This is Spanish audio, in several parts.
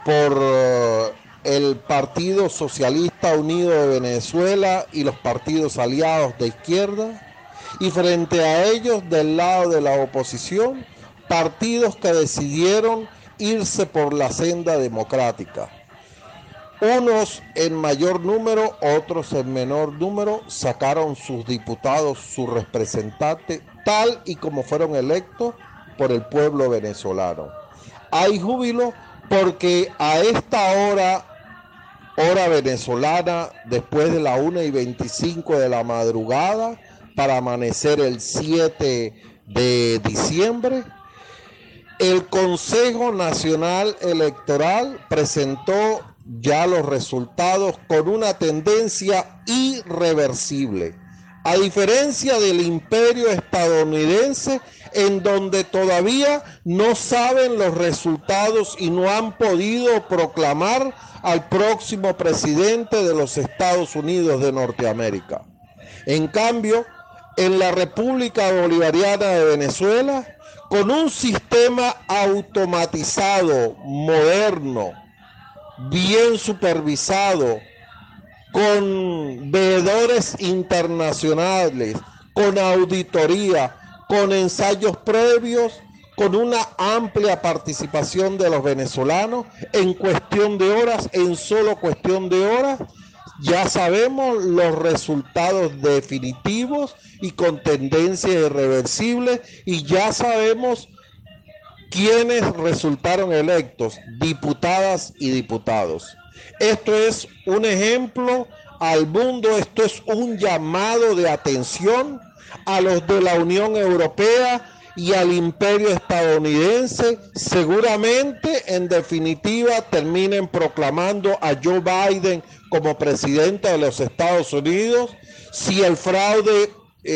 por el Partido Socialista Unido de Venezuela y los partidos aliados de izquierda, y frente a ellos, del lado de la oposición, partidos que decidieron irse por la senda democrática. Unos en mayor número, otros en menor número, sacaron sus diputados, sus representantes, tal y como fueron electos por el pueblo venezolano. Hay júbilo porque a esta hora venezolana, después de la 1:25 de la madrugada, para amanecer el 7 de diciembre, el Consejo Nacional Electoral presentó ya los resultados con una tendencia irreversible. A diferencia del imperio estadounidense, en donde todavía no saben los resultados y no han podido proclamar al próximo presidente de los Estados Unidos de Norteamérica. En cambio, en la República Bolivariana de Venezuela, con un sistema automatizado, moderno, bien supervisado, con veedores internacionales, con auditoría, con ensayos previos, con una amplia participación de los venezolanos, en cuestión de horas, en solo cuestión de horas, ya sabemos los resultados definitivos y con tendencia irreversible, y ya sabemos quiénes resultaron electos, diputadas y diputados. Esto es un ejemplo al mundo, esto es un llamado de atención a los de la Unión Europea y al imperio estadounidense. Seguramente, en definitiva, terminen proclamando a Joe Biden como presidente de los Estados Unidos si el fraude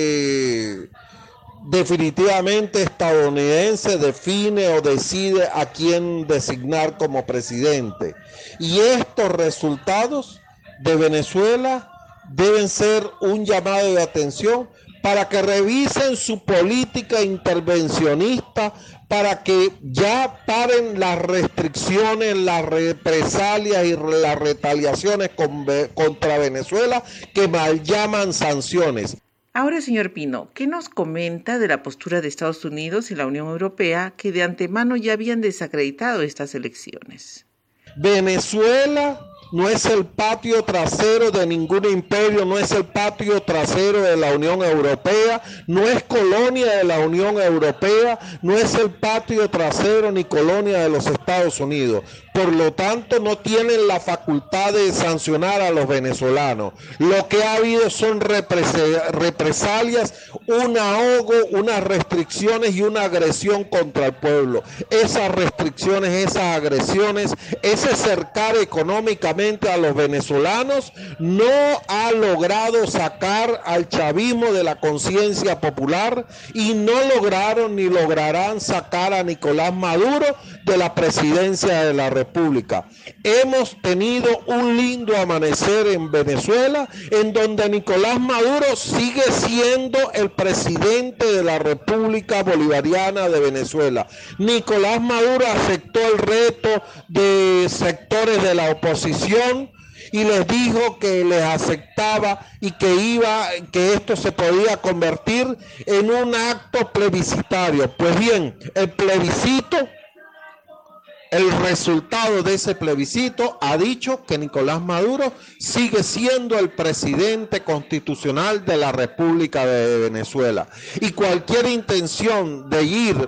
definitivamente estadounidense define o decide a quién designar como presidente. Y estos resultados de Venezuela deben ser un llamado de atención para que revisen su política intervencionista, para que ya paren las restricciones, las represalias y las retaliaciones contra Venezuela, que mal llaman sanciones. Ahora, señor Pino, ¿qué nos comenta de la postura de Estados Unidos y la Unión Europea, que de antemano ya habían desacreditado estas elecciones? Venezuela no es el patio trasero de ningún imperio, no es el patio trasero de la Unión Europea, no es colonia de la Unión Europea, no es el patio trasero ni colonia de los Estados Unidos. Por lo tanto, no tienen la facultad de sancionar a los venezolanos. Lo que ha habido son represalias, un ahogo, unas restricciones y una agresión contra el pueblo. Esas restricciones, esas agresiones, ese cercar económicamente a los venezolanos no ha logrado sacar al chavismo de la conciencia popular, y no lograron ni lograrán sacar a Nicolás Maduro de la presidencia de la República. Hemos tenido un lindo amanecer en Venezuela, en donde Nicolás Maduro sigue siendo el presidente de la República Bolivariana de Venezuela. Nicolás Maduro aceptó el reto de sectores de la oposición y les dijo que les aceptaba y que esto se podía convertir en un acto plebiscitario. Pues bien, el plebiscito, el resultado de ese plebiscito ha dicho que Nicolás Maduro sigue siendo el presidente constitucional de la República de Venezuela. Y cualquier intención de ir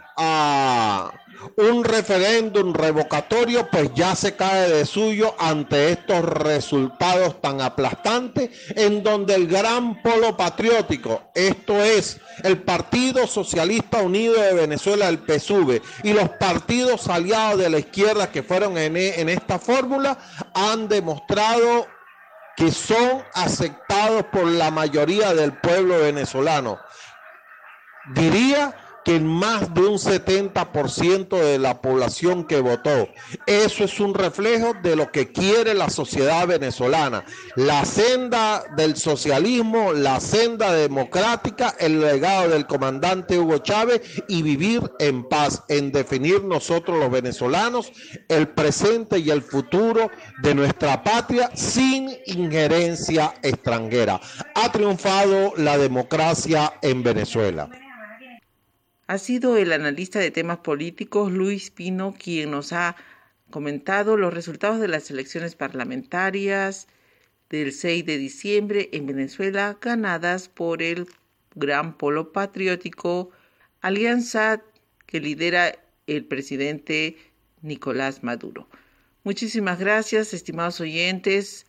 a un referéndum revocatorio, pues ya se cae de suyo ante estos resultados tan aplastantes, en donde el gran polo patriótico, esto es el Partido Socialista Unido de Venezuela, el PSUV, y los partidos aliados de la izquierda que fueron en esta fórmula, han demostrado que son aceptados por la mayoría del pueblo venezolano. Diría que más de un 70% de la población que votó. Eso es un reflejo de lo que quiere la sociedad venezolana. La senda del socialismo, la senda democrática, el legado del comandante Hugo Chávez y vivir en paz, en definir nosotros los venezolanos el presente y el futuro de nuestra patria sin injerencia extranjera. Ha triunfado la democracia en Venezuela. Ha sido el analista de temas políticos Luis Pino quien nos ha comentado los resultados de las elecciones parlamentarias del 6 de diciembre en Venezuela, ganadas por el Gran Polo Patriótico, alianza que lidera el presidente Nicolás Maduro. Muchísimas gracias, estimados oyentes,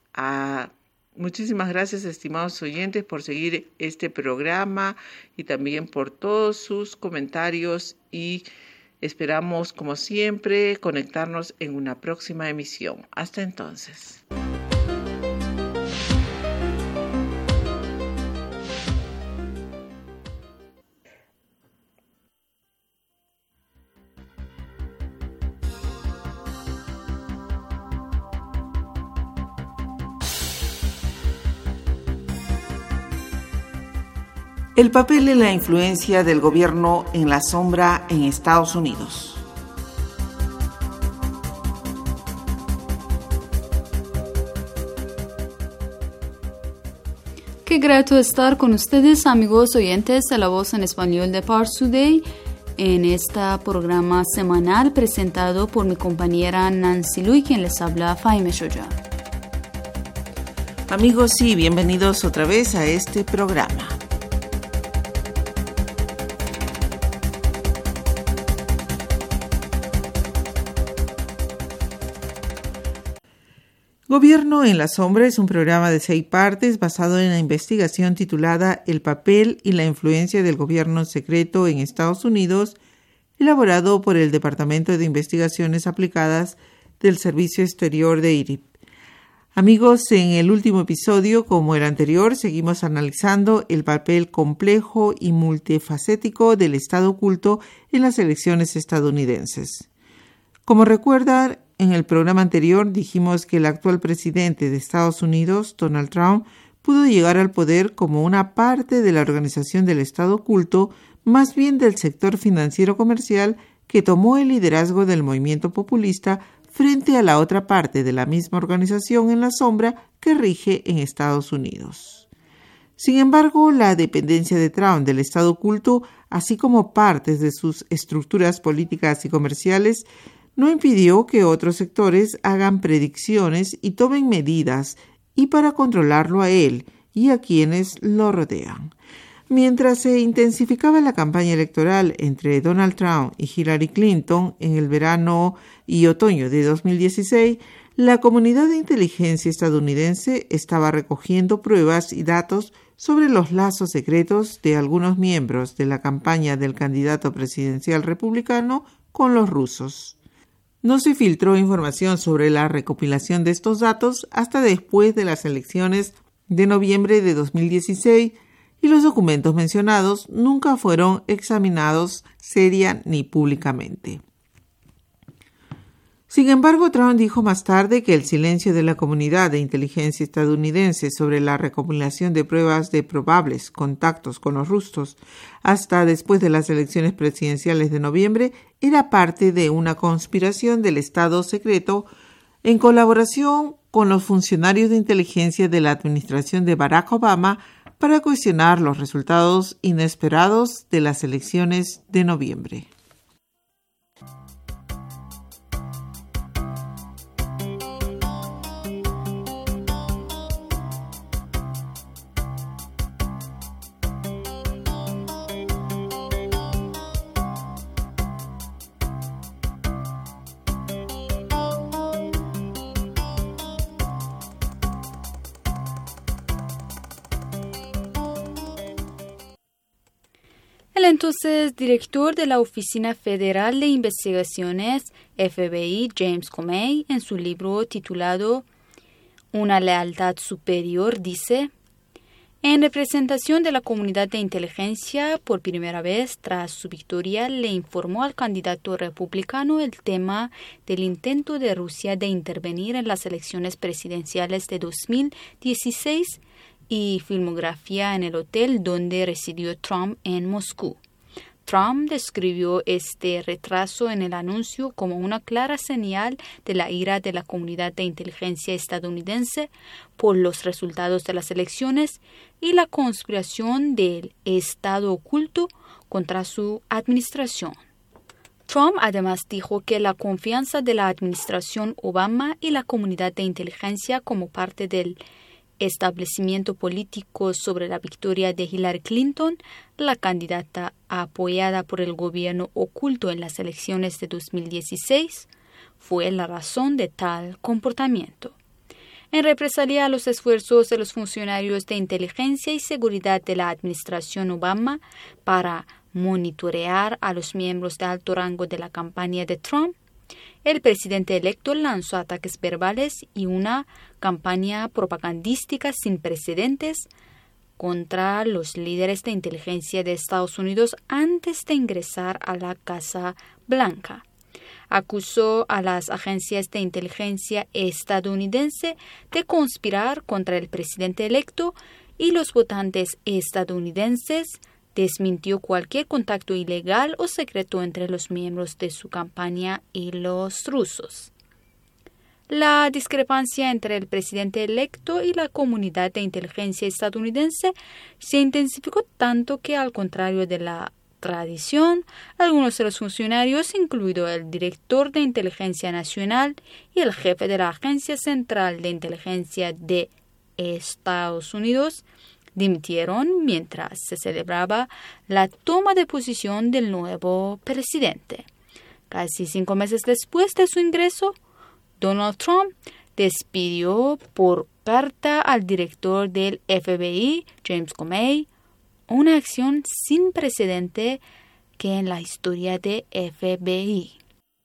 por seguir este programa y también por todos sus comentarios, y esperamos, como siempre, conectarnos en una próxima emisión. Hasta entonces. El papel y la influencia del gobierno en la sombra en Estados Unidos. Qué grato estar con ustedes, amigos oyentes de La Voz en Español de Pars Today, en este programa semanal presentado por mi compañera Nancy Lui, quien les habla Faime Shoya. Amigos, sí, bienvenidos otra vez a este programa. Gobierno en la Sombra es un programa de 6 partes basado en la investigación titulada El papel y la influencia del gobierno secreto en Estados Unidos, elaborado por el Departamento de Investigaciones Aplicadas del Servicio Exterior de IRIP. Amigos, en el último episodio, como el anterior, seguimos analizando el papel complejo y multifacético del Estado oculto en las elecciones estadounidenses. Como recuerdan, en el programa anterior dijimos que el actual presidente de Estados Unidos, Donald Trump, pudo llegar al poder como una parte de la organización del Estado oculto, más bien del sector financiero comercial que tomó el liderazgo del movimiento populista frente a la otra parte de la misma organización en la sombra que rige en Estados Unidos. Sin embargo, la dependencia de Trump del Estado oculto, así como partes de sus estructuras políticas y comerciales, no impidió que otros sectores hagan predicciones y tomen medidas y para controlarlo a él y a quienes lo rodean. Mientras se intensificaba la campaña electoral entre Donald Trump y Hillary Clinton en el verano y otoño de 2016, la comunidad de inteligencia estadounidense estaba recogiendo pruebas y datos sobre los lazos secretos de algunos miembros de la campaña del candidato presidencial republicano con los rusos. No se filtró información sobre la recopilación de estos datos hasta después de las elecciones de noviembre de 2016 y los documentos mencionados nunca fueron examinados seria ni públicamente. Sin embargo, Trump dijo más tarde que el silencio de la comunidad de inteligencia estadounidense sobre la recopilación de pruebas de probables contactos con los rusos hasta después de las elecciones presidenciales de noviembre era parte de una conspiración del Estado secreto en colaboración con los funcionarios de inteligencia de la administración de Barack Obama para cuestionar los resultados inesperados de las elecciones de noviembre. El entonces director de la Oficina Federal de Investigaciones, FBI, James Comey, en su libro titulado Una lealtad superior, dice: En representación de la comunidad de inteligencia, por primera vez tras su victoria, le informó al candidato republicano el tema del intento de Rusia de intervenir en las elecciones presidenciales de 2016 y filmografía en el hotel donde residió Trump en Moscú. Trump describió este retraso en el anuncio como una clara señal de la ira de la comunidad de inteligencia estadounidense por los resultados de las elecciones y la conspiración del Estado oculto contra su administración. Trump además dijo que la confianza de la administración Obama y la comunidad de inteligencia como parte del establecimiento político sobre la victoria de Hillary Clinton, la candidata apoyada por el gobierno oculto en las elecciones de 2016, fue la razón de tal comportamiento. En represalia a los esfuerzos de los funcionarios de inteligencia y seguridad de la administración Obama para monitorear a los miembros de alto rango de la campaña de Trump, el presidente electo lanzó ataques verbales y una campaña propagandística sin precedentes contra los líderes de inteligencia de Estados Unidos antes de ingresar a la Casa Blanca. Acusó a las agencias de inteligencia estadounidense de conspirar contra el presidente electo y los votantes estadounidenses. Desmintió cualquier contacto ilegal o secreto entre los miembros de su campaña y los rusos. La discrepancia entre el presidente electo y la comunidad de inteligencia estadounidense se intensificó tanto que, al contrario de la tradición, algunos de los funcionarios, incluido el director de Inteligencia Nacional y el jefe de la Agencia Central de Inteligencia de Estados Unidos, dimitieron mientras se celebraba la toma de posición del nuevo presidente. Casi 5 meses después de su ingreso, Donald Trump despidió por carta al director del FBI, James Comey, una acción sin precedente que en la historia de FBI.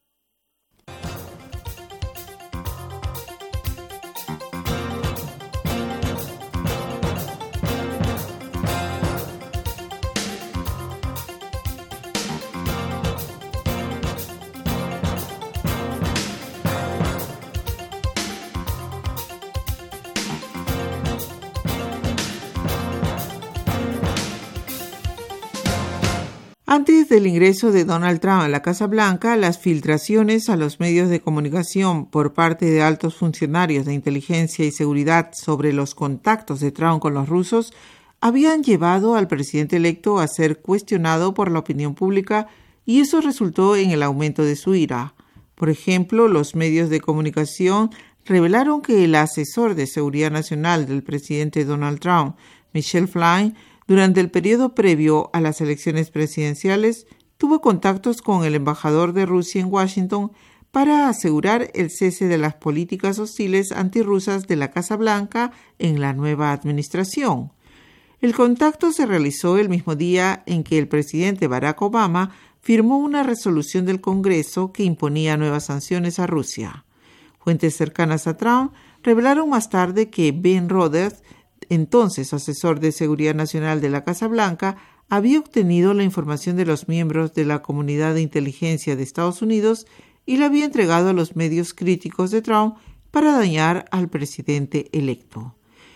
Antes del ingreso de Donald Trump a la Casa Blanca, las filtraciones a los medios de comunicación por parte de altos funcionarios de inteligencia y seguridad sobre los contactos de Trump con los rusos habían llevado al presidente electo a ser cuestionado por la opinión pública y eso resultó en el aumento de su ira. Por ejemplo, los medios de comunicación revelaron que el asesor de seguridad nacional del presidente Donald Trump, Michael Flynn, durante el periodo previo a las elecciones presidenciales, tuvo contactos con el embajador de Rusia en Washington para asegurar el cese de las políticas hostiles antirrusas de la Casa Blanca en la nueva administración. El contacto se realizó el mismo día en que el presidente Barack Obama firmó una resolución del Congreso que imponía nuevas sanciones a Rusia. Fuentes cercanas a Trump revelaron más tarde que Ben Rhodes, entonces asesor de seguridad nacional de la Casa Blanca, había obtenido la información de los miembros de la comunidad de inteligencia de Estados Unidos y la había entregado a los medios críticos de Trump para dañar al presidente electo.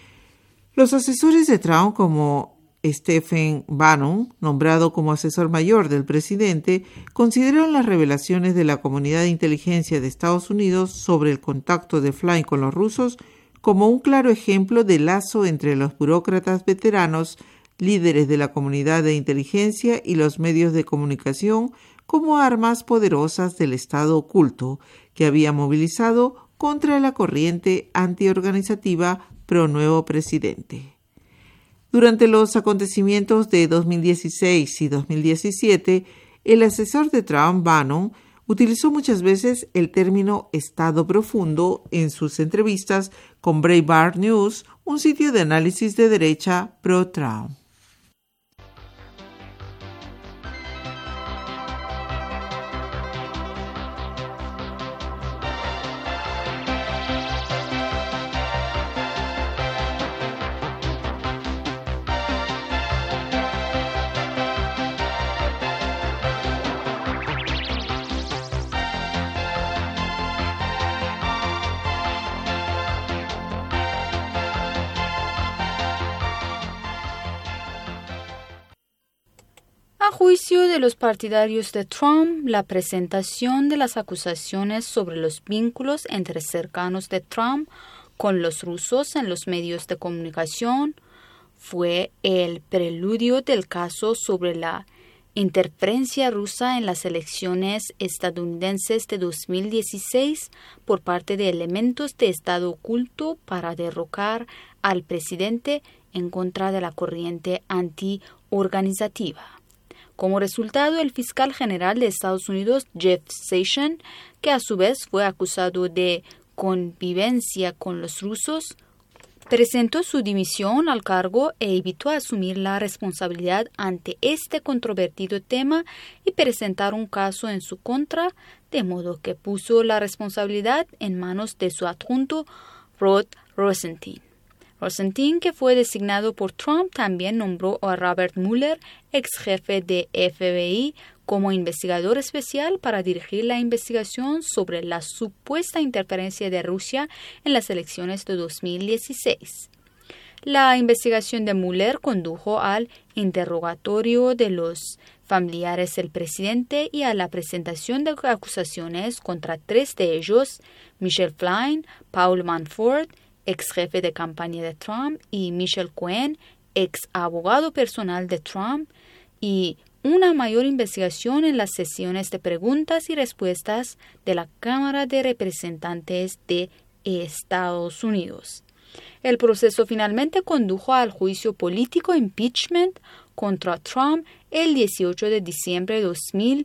Los asesores de Trump, como Stephen Bannon, nombrado como asesor mayor del presidente, consideraron las revelaciones de la comunidad de inteligencia de Estados Unidos sobre el contacto de Flynn con los rusos como un claro ejemplo de lazo entre los burócratas veteranos, líderes de la comunidad de inteligencia y los medios de comunicación como armas poderosas del Estado oculto que había movilizado contra la corriente antiorganizativa pro nuevo presidente. Durante los acontecimientos de 2016 y 2017, el asesor de Trump, Bannon, utilizó muchas veces el término Estado profundo en sus entrevistas con Breitbart News, un sitio de análisis de derecha pro-Trump. juicio de los partidarios de Trump, la presentación de las acusaciones sobre los vínculos entre cercanos de Trump con los rusos en los medios de comunicación fue el preludio del caso sobre la interferencia rusa en las elecciones estadounidenses de 2016 por parte de elementos de Estado oculto para derrocar al presidente en contra de la corriente antiorganizativa. Como resultado, el fiscal general de Estados Unidos, Jeff Sessions, que a su vez fue acusado de connivencia con los rusos, presentó su dimisión al cargo e evitó asumir la responsabilidad ante este controvertido tema y presentar un caso en su contra, de modo que puso la responsabilidad en manos de su adjunto Rod Rosenstein. Rosenstein, que fue designado por Trump, también nombró a Robert Mueller, ex jefe de FBI, como investigador especial para dirigir la investigación sobre la supuesta interferencia de Rusia en las elecciones de 2016. La investigación de Mueller condujo al interrogatorio de los familiares del presidente y a la presentación de acusaciones contra 3 de ellos, Michael Flynn, Paul Manafort, ex jefe de campaña de Trump, y Michael Cohen, ex abogado personal de Trump, y una mayor investigación en las sesiones de preguntas y respuestas de la Cámara de Representantes de Estados Unidos. El proceso finalmente condujo al juicio político impeachment contra Trump el 18 de diciembre de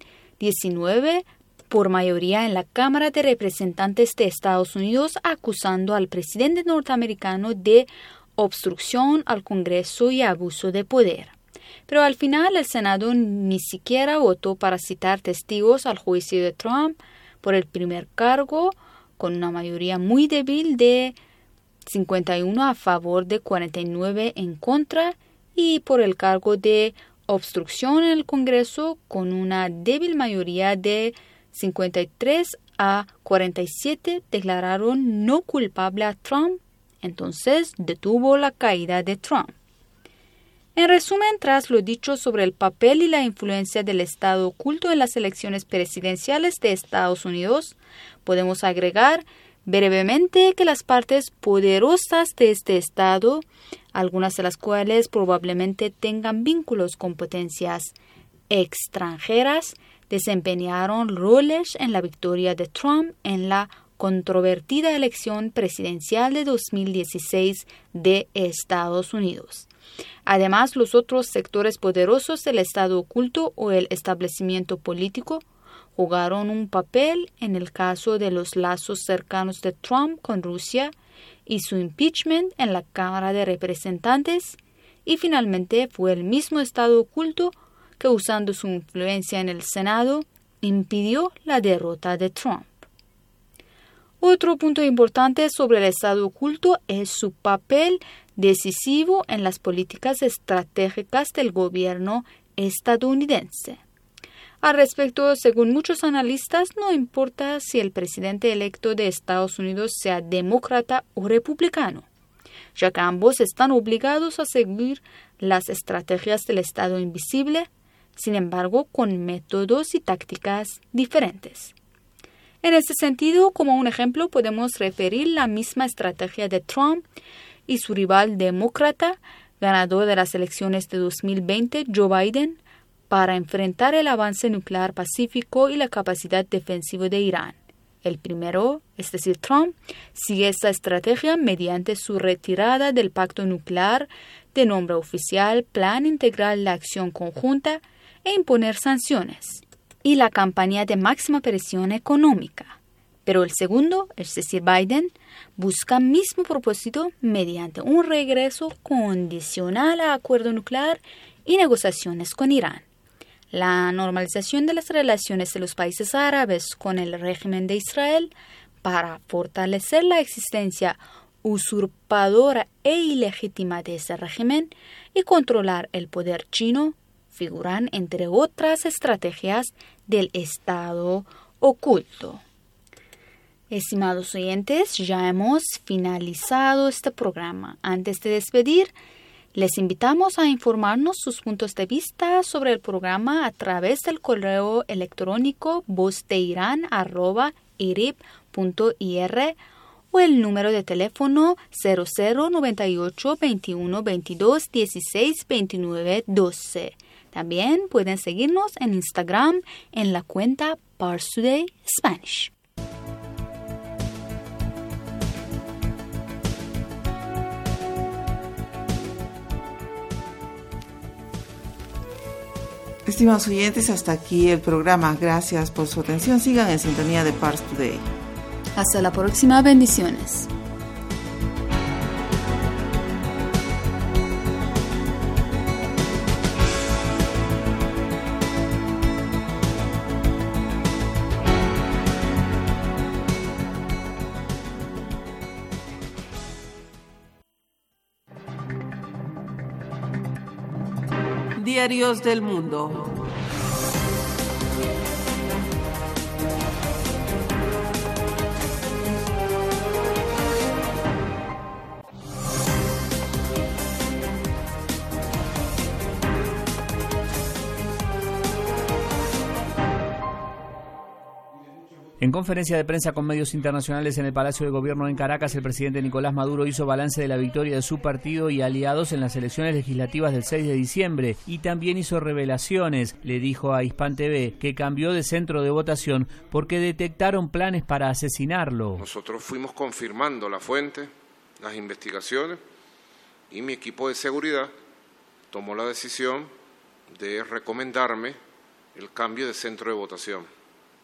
2019 por mayoría en la Cámara de Representantes de Estados Unidos, acusando al presidente norteamericano de obstrucción al Congreso y abuso de poder. Pero al final el Senado ni siquiera votó para citar testigos al juicio de Trump por el primer cargo, con una mayoría muy débil de 51 a favor de 49 en contra, y por el cargo de obstrucción en el Congreso, con una débil mayoría de 53 a 47 declararon no culpable a Trump. Entonces detuvo la caída de Trump. En resumen, tras lo dicho sobre el papel y la influencia del Estado oculto en las elecciones presidenciales de Estados Unidos, podemos agregar brevemente que las partes poderosas de este Estado, algunas de las cuales probablemente tengan vínculos con potencias extranjeras, desempeñaron roles en la victoria de Trump en la controvertida elección presidencial de 2016 de Estados Unidos. Además, los otros sectores poderosos del Estado oculto o el establecimiento político jugaron un papel en el caso de los lazos cercanos de Trump con Rusia y su impeachment en la Cámara de Representantes, y finalmente fue el mismo Estado oculto que, usando su influencia en el Senado, impidió la derrota de Trump. Otro punto importante sobre el Estado oculto es su papel decisivo en las políticas estratégicas del gobierno estadounidense. Al respecto, según muchos analistas, no importa si el presidente electo de Estados Unidos sea demócrata o republicano, ya que ambos están obligados a seguir las estrategias del Estado invisible, sin embargo, con métodos y tácticas diferentes. En este sentido, como un ejemplo, podemos referir la misma estrategia de Trump y su rival demócrata, ganador de las elecciones de 2020, Joe Biden, para enfrentar el avance nuclear pacífico y la capacidad defensiva de Irán. El primero, es decir, Trump, sigue esta estrategia mediante su retirada del pacto nuclear de nombre oficial Plan Integral de Acción Conjunta e imponer sanciones, y la campaña de máxima presión económica. Pero el segundo, es decir, Biden, busca el mismo propósito mediante un regreso condicional a acuerdo nuclear y negociaciones con Irán. La normalización de las relaciones de los países árabes con el régimen de Israel para fortalecer la existencia usurpadora e ilegítima de ese régimen y controlar el poder chino figuran entre otras estrategias del Estado oculto. Estimados oyentes, ya hemos finalizado este programa. Antes de despedir, Les invitamos a informarnos sus puntos de vista sobre el programa a través del correo electrónico vozdeiran@irib.ir o el número de teléfono 0098 21 22 16 29 12. También pueden seguirnos en Instagram en la cuenta Parstoday Spanish. Estimados oyentes, hasta aquí el programa. Gracias por su atención. Sigan en sintonía de Pars Today. Hasta la próxima. Bendiciones. Diarios del Mundo. En conferencia de prensa con medios internacionales en el Palacio de Gobierno en Caracas, el presidente Nicolás Maduro hizo balance de la victoria de su partido y aliados en las elecciones legislativas del 6 de diciembre y también hizo revelaciones. Le dijo a Hispan TV que cambió de centro de votación porque detectaron planes para asesinarlo. Nosotros fuimos confirmando la fuente, las investigaciones, y mi equipo de seguridad tomó la decisión de recomendarme el cambio de centro de votación.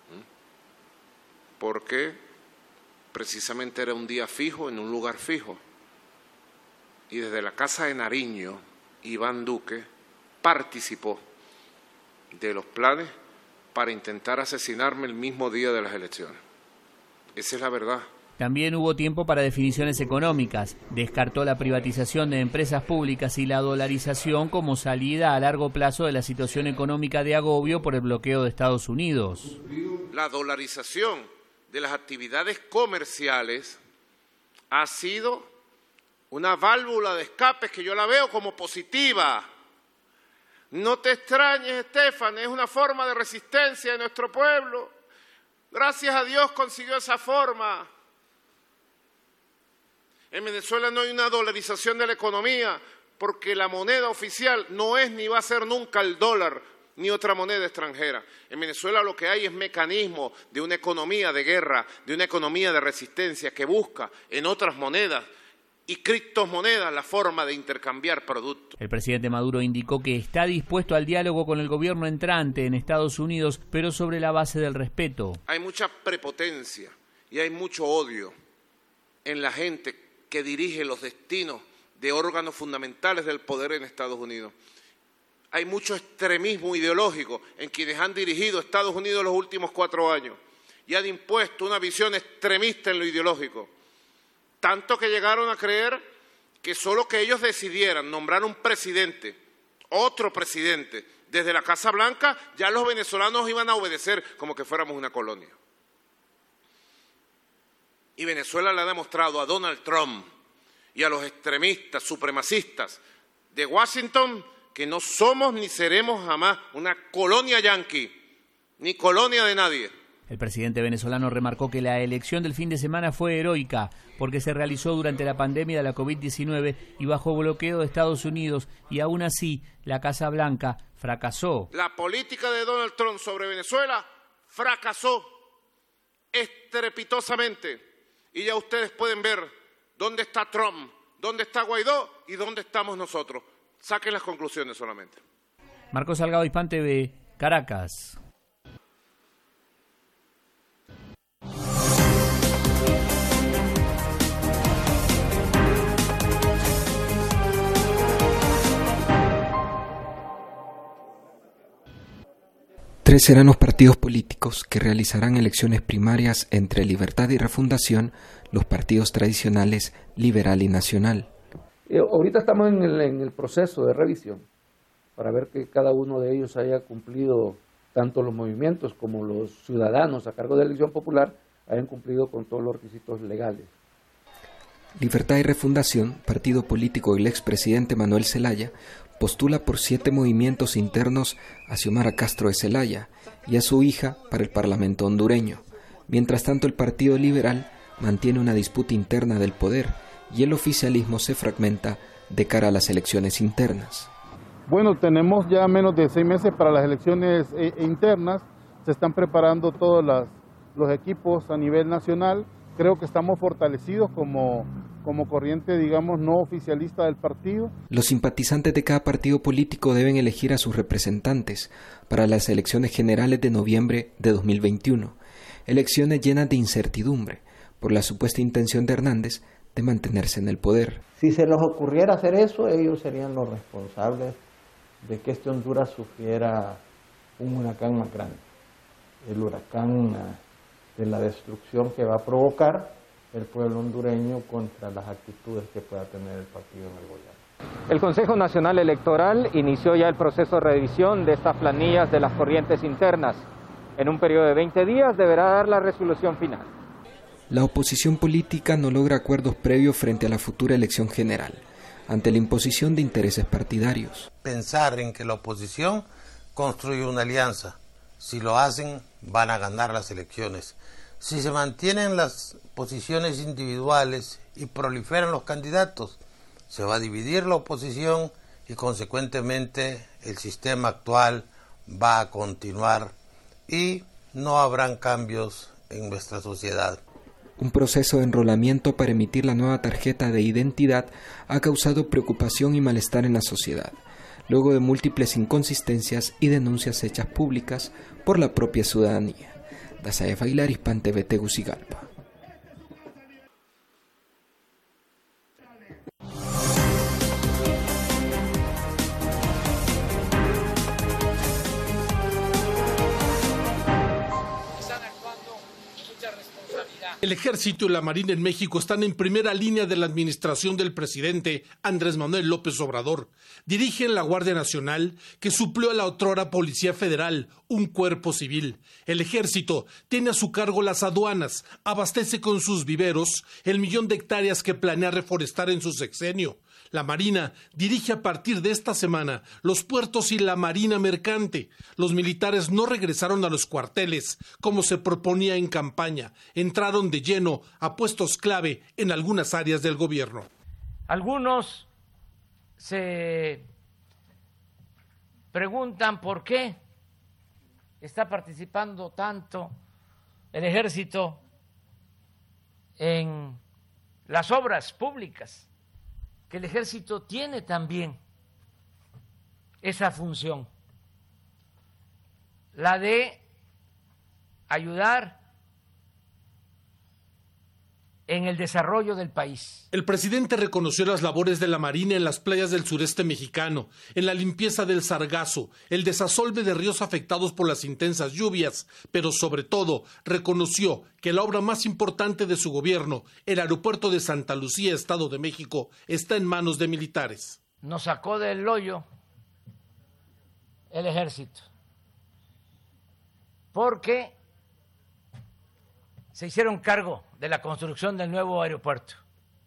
Porque precisamente era un día fijo, en un lugar fijo. Y desde la Casa de Nariño, Iván Duque participó de los planes para intentar asesinarme el mismo día de las elecciones. Esa es la verdad. También hubo tiempo para definiciones económicas. Descartó la privatización de empresas públicas y la dolarización como salida a largo plazo de la situación económica de agobio por el bloqueo de Estados Unidos. La dolarización de las actividades comerciales ha sido una válvula de escape que yo la veo como positiva. No te extrañes, Estefan, es una forma de resistencia de nuestro pueblo. Gracias a Dios consiguió esa forma. En Venezuela no hay una dolarización de la economía porque la moneda oficial no es ni va a ser nunca el dólar, ni otra moneda extranjera. En Venezuela lo que hay es mecanismo de una economía de guerra, de una economía de resistencia que busca en otras monedas y criptomonedas la forma de intercambiar productos. El presidente Maduro indicó que está dispuesto al diálogo con el gobierno entrante en Estados Unidos, pero sobre la base del respeto. Hay mucha prepotencia y hay mucho odio en la gente que dirige los destinos de órganos fundamentales del poder en Estados Unidos. Hay mucho extremismo ideológico en quienes han dirigido Estados Unidos los últimos 4 años y han impuesto una visión extremista en lo ideológico. Tanto que llegaron a creer que solo que ellos decidieran nombrar un presidente, otro presidente, desde la Casa Blanca, ya los venezolanos iban a obedecer como que fuéramos una colonia. Y Venezuela le ha demostrado a Donald Trump y a los extremistas, supremacistas de Washington que no somos ni seremos jamás una colonia yanqui, ni colonia de nadie. El presidente venezolano remarcó que la elección del fin de semana fue heroica porque se realizó durante la pandemia de la COVID-19 y bajo bloqueo de Estados Unidos y aún así la Casa Blanca fracasó. La política de Donald Trump sobre Venezuela fracasó estrepitosamente y ya ustedes pueden ver dónde está Trump, dónde está Guaidó y dónde estamos nosotros. Saquen las conclusiones solamente. Marcos Salgado, Hispan TV, Caracas. Tres serán los partidos políticos que realizarán elecciones primarias entre Libertad y Refundación, los partidos tradicionales Liberal y Nacional. Ahorita estamos en el proceso de revisión para ver que cada uno de ellos haya cumplido, tanto los movimientos como los ciudadanos a cargo de la elección popular, hayan cumplido con todos los requisitos legales. Libertad y Refundación, partido político del expresidente Manuel Zelaya, postula por 7 movimientos internos a Xiomara Castro de Zelaya y a su hija para el Parlamento hondureño. Mientras tanto, el Partido Liberal mantiene una disputa interna del poder y el oficialismo se fragmenta de cara a las elecciones internas. Bueno, tenemos ya menos de 6 meses para las elecciones internas. Se están preparando todos los equipos a nivel nacional. Creo que estamos fortalecidos como corriente, digamos, no oficialista del partido. Los simpatizantes de cada partido político deben elegir a sus representantes para las elecciones generales de noviembre de 2021. Elecciones llenas de incertidumbre por la supuesta intención de Hernández de mantenerse en el poder. Si se les ocurriera hacer eso, ellos serían los responsables de que Honduras sufriera un huracán más grande. El huracán de la destrucción que va a provocar el pueblo hondureño contra las actitudes que pueda tener el partido en el gobierno. El Consejo Nacional Electoral inició ya el proceso de revisión de estas planillas de las corrientes internas. En un periodo de 20 días deberá dar la resolución final. La oposición política no logra acuerdos previos frente a la futura elección general, ante la imposición de intereses partidarios. Pensar en que la oposición construye una alianza. Si lo hacen, van a ganar las elecciones. Si se mantienen las posiciones individuales y proliferan los candidatos, se va a dividir la oposición y consecuentemente el sistema actual va a continuar y no habrán cambios en nuestra sociedad. Un proceso de enrolamiento para emitir la nueva tarjeta de identidad ha causado preocupación y malestar en la sociedad, luego de múltiples inconsistencias y denuncias hechas públicas por la propia ciudadanía. Dazaef Aguilar, Hispan TV, Tegucigalpa. El Ejército y la Marina en México están en primera línea de la administración del presidente Andrés Manuel López Obrador. Dirigen la Guardia Nacional, que suplió a la otrora Policía Federal, un cuerpo civil. El Ejército tiene a su cargo las aduanas, abastece con sus viveros el 1.000.000 de hectáreas que planea reforestar en su sexenio. La Marina dirige a partir de esta semana los puertos y la Marina Mercante. Los militares no regresaron a los cuarteles, como se proponía en campaña. Entraron de lleno a puestos clave en algunas áreas del gobierno. Algunos se preguntan por qué está participando tanto el Ejército en las obras públicas. Que el Ejército tiene también esa función, la de ayudar en el desarrollo del país. El presidente reconoció las labores de la Marina en las playas del sureste mexicano, en la limpieza del sargazo, el desasolve de ríos afectados por las intensas lluvias, pero sobre todo reconoció que la obra más importante de su gobierno, el aeropuerto de Santa Lucía, Estado de México, está en manos de militares. Nos sacó del hoyo el Ejército, porque se hicieron cargo de la construcción del nuevo aeropuerto.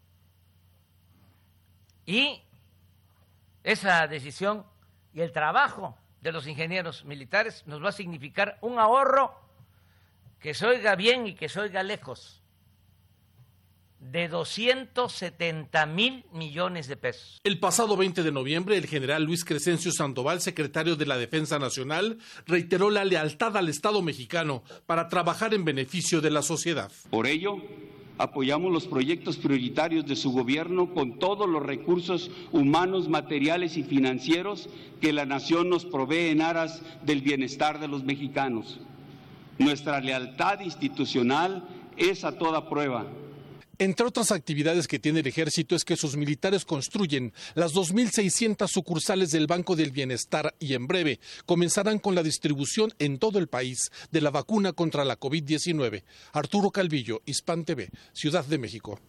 Y esa decisión y el trabajo de los ingenieros militares nos va a significar un ahorro, que se oiga bien y que se oiga lejos, de 270,000 millones de pesos. El pasado 20 de noviembre, el general Luis Crescencio Sandoval, secretario de la Defensa Nacional, reiteró la lealtad al Estado mexicano para trabajar en beneficio de la sociedad. Por ello, apoyamos los proyectos prioritarios de su gobierno con todos los recursos humanos, materiales y financieros que la nación nos provee en aras del bienestar de los mexicanos. Nuestra lealtad institucional es a toda prueba. Entre otras actividades que tiene el Ejército es que sus militares construyen las 2.600 sucursales del Banco del Bienestar y en breve comenzarán con la distribución en todo el país de la vacuna contra la COVID-19. Arturo Calvillo, Hispan TV, Ciudad de México.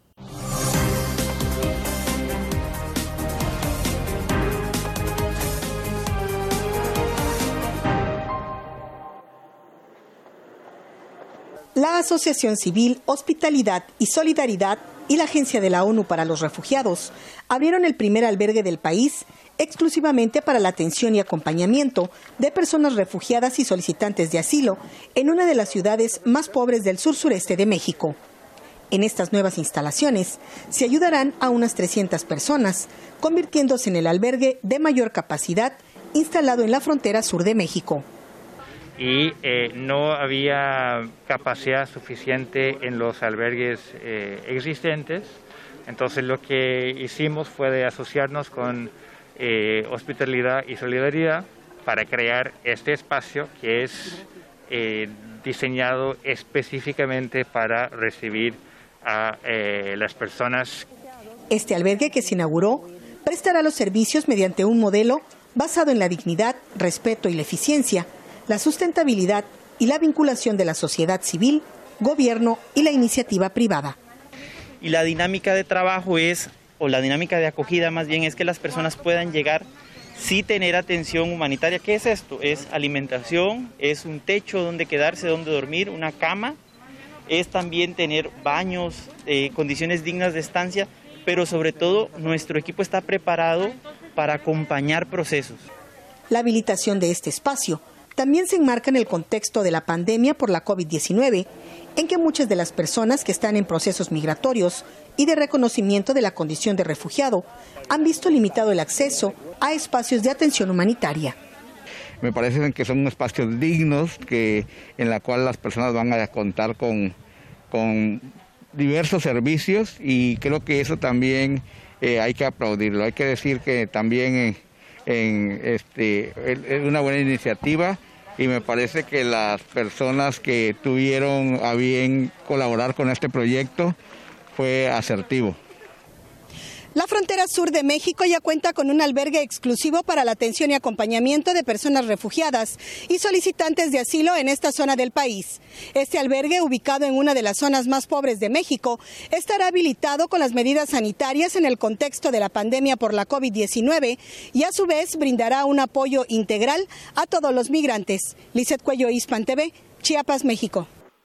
La Asociación Civil Hospitalidad y Solidaridad y la Agencia de la ONU para los Refugiados abrieron el primer albergue del país exclusivamente para la atención y acompañamiento de personas refugiadas y solicitantes de asilo en una de las ciudades más pobres del sur-sureste de México. En estas nuevas instalaciones se ayudarán a unas 300 personas, convirtiéndose en el albergue de mayor capacidad instalado en la frontera sur de México. Y no había capacidad suficiente en los albergues existentes, entonces lo que hicimos fue de asociarnos con Hospitalidad y Solidaridad para crear este espacio que es diseñado específicamente para recibir a las personas. Este albergue que se inauguró prestará los servicios mediante un modelo basado en la dignidad, respeto y la eficiencia, la sustentabilidad y la vinculación de la sociedad civil, gobierno y la iniciativa privada. Y la dinámica de trabajo la dinámica de acogida más bien es que las personas puedan llegar sin tener atención humanitaria. ¿Qué es esto? Es alimentación, es un techo donde quedarse, donde dormir, una cama, es también tener baños, condiciones dignas de estancia, pero sobre todo nuestro equipo está preparado para acompañar procesos. La habilitación de este espacio también se enmarca en el contexto de la pandemia por la COVID-19, en que muchas de las personas que están en procesos migratorios y de reconocimiento de la condición de refugiado han visto limitado el acceso a espacios de atención humanitaria. Me parece que son espacios dignos en la cual las personas van a contar con diversos servicios, y creo que eso también hay que aplaudirlo. Hay que decir que también es una buena iniciativa, y me parece que las personas que tuvieron a bien colaborar con este proyecto fue asertivo. La frontera sur de México ya cuenta con un albergue exclusivo para la atención y acompañamiento de personas refugiadas y solicitantes de asilo en esta zona del país. Este albergue, ubicado en una de las zonas más pobres de México, estará habilitado con las medidas sanitarias en el contexto de la pandemia por la COVID-19 y a su vez brindará un apoyo integral a todos los migrantes. Lizeth Cuello, Hispan TV, Chiapas, México.